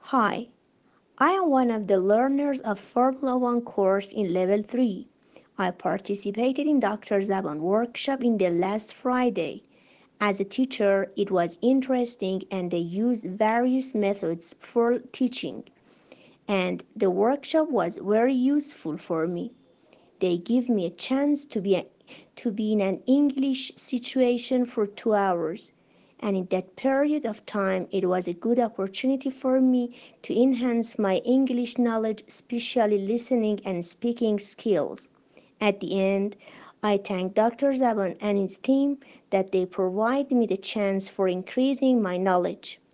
Hi, I am one of the learners of Formula One course in Level 3. I participated in Dr. Zaban workshop in the last Friday. As a teacher, it was interesting and they used various methods for teaching. And the workshop was very useful for me. They give me a chance to be in an English situation for 2 hours. And in that period of time, it was a good opportunity for me to enhance my English knowledge, especially listening and speaking skills. At the end, I thank Dr. Zaban and his team that they provide me the chance for increasing my knowledge.